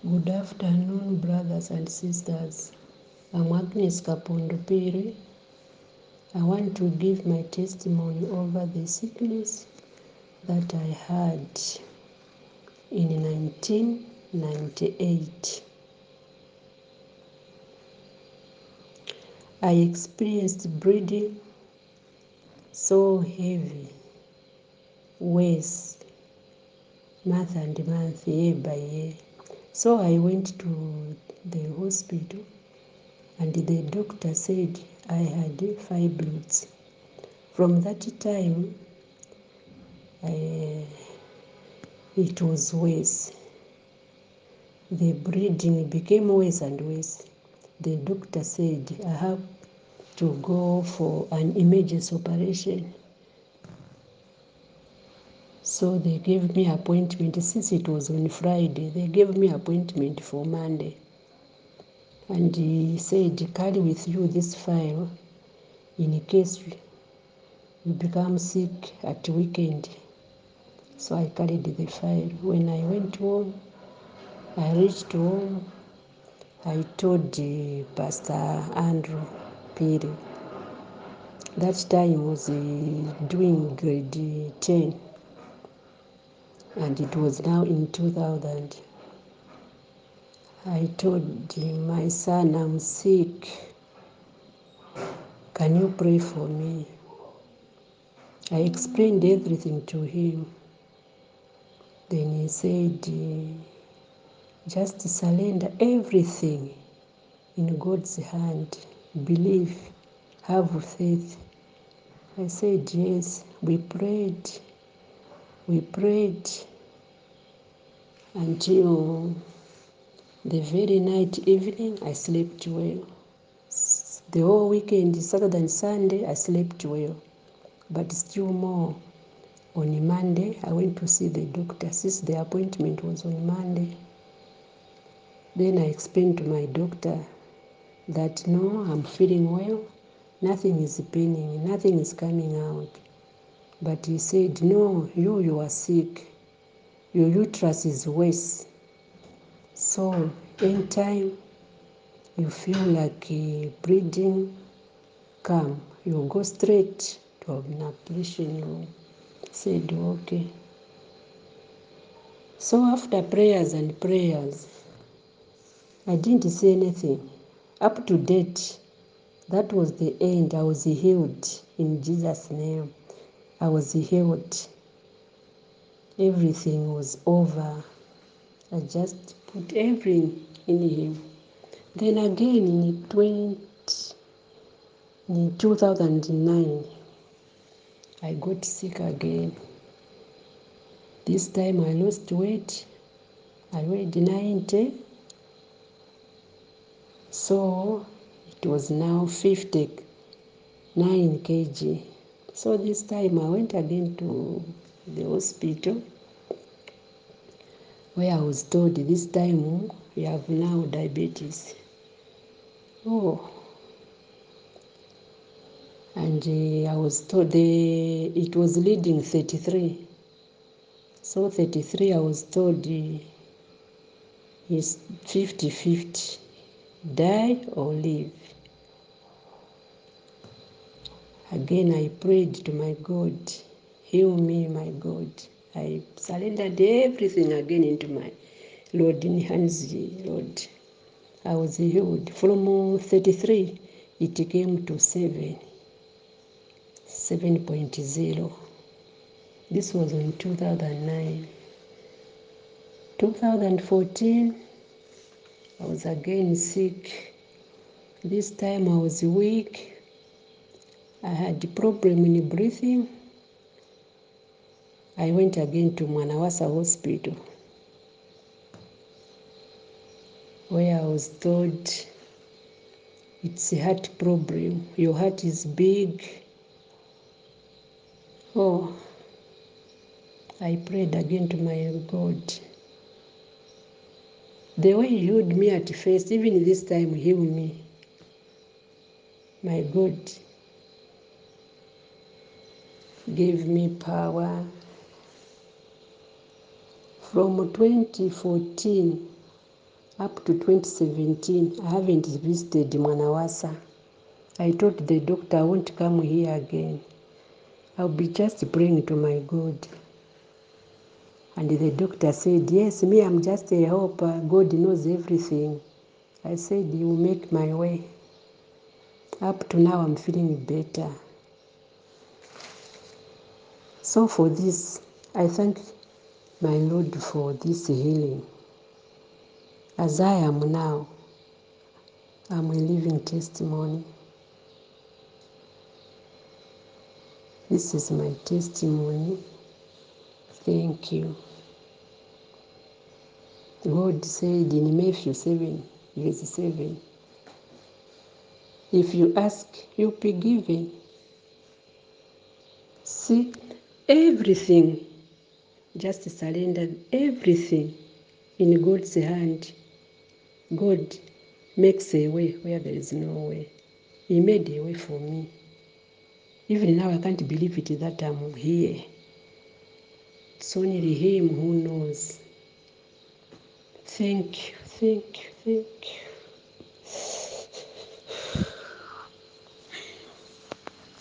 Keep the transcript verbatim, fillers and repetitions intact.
Good afternoon, brothers and sisters. I'm Agnes Kapondopiri. I want to give my testimony over the sickness that I had in nineteen ninety-eight. I experienced bleeding so heavy, worse, month and month, year by year. So I went to the hospital and the doctor said I had fibroids. From that time, I, it was worse. The bleeding became worse and worse. The doctor said I have to go for an emergency operation. So they gave me appointment. Since it was on Friday, they gave me appointment for Monday. And he said, carry with you this file in case you become sick at weekend. So I carried the file. When I went home, I reached home, I told uh, Pastor Andrew Piri. That time was uh, doing grade ten, and it was now in two thousand. I told him, my son, I'm sick. Can you pray for me? I explained everything to him. Then he said, just surrender everything in God's hand. Believe, have faith. I said, yes. We prayed. We prayed until the very night, evening, I slept well. The whole weekend, Saturday and Sunday, I slept well. But still more, on Monday, I went to see the doctor since the appointment was on Monday. Then I explained to my doctor that no, I'm feeling well, nothing is paining, nothing is coming out. But he said, no, you, you are sick. Your uterus is worse. So anytime you feel like uh, bleeding, come, you go straight to an operation room. Said, okay. So after prayers and prayers, I didn't say anything. Up to date, that was the end. I was healed in Jesus' name. I was healed. Everything was over. I just put everything in him. Then again in twenty, in two thousand nine, I got sick again. This time I lost weight. I weighed ninety. So it was now fifty-nine kilograms. So this time I went again to the hospital where I was told this time you have now diabetes. Oh, and uh, I was told the, it was leading thirty-three. So thirty-three, I was told uh, is fifty-fifty, die or live. Again, I prayed to my God, heal me, my God. I surrendered everything again into my Lord in hands, Lord. I was healed. From thirty-three, it came to seven, seven point zero. This was in two thousand nine. two thousand fourteen, I was again sick. This time I was weak. I had a problem in breathing. I went again to Mwanawasa Hospital, where I was told it's a heart problem. Your heart is big. Oh, I prayed again to my God. The way he healed me at first, even this time, heal me. My God gave me power. From twenty fourteen, Up to twenty seventeen, I haven't visited Mwanawasa. I told the doctor I won't come here again. I'll be just praying to my God. And the doctor said, yes, me, I'm just a helper. God knows everything. I said, you will make my way. Up to now, I'm feeling better. So for this, I thank my Lord for this healing. As I am now, I'm a living testimony. This is my testimony. Thank you. God said in Matthew seven, verse seven, if you ask, you'll be given. See, everything, just surrender everything in God's hand. God makes a way where there is no way. He made a way for me. Even now I can't believe it that I'm here. It's only Him who knows. Thank you, thank you, thank you.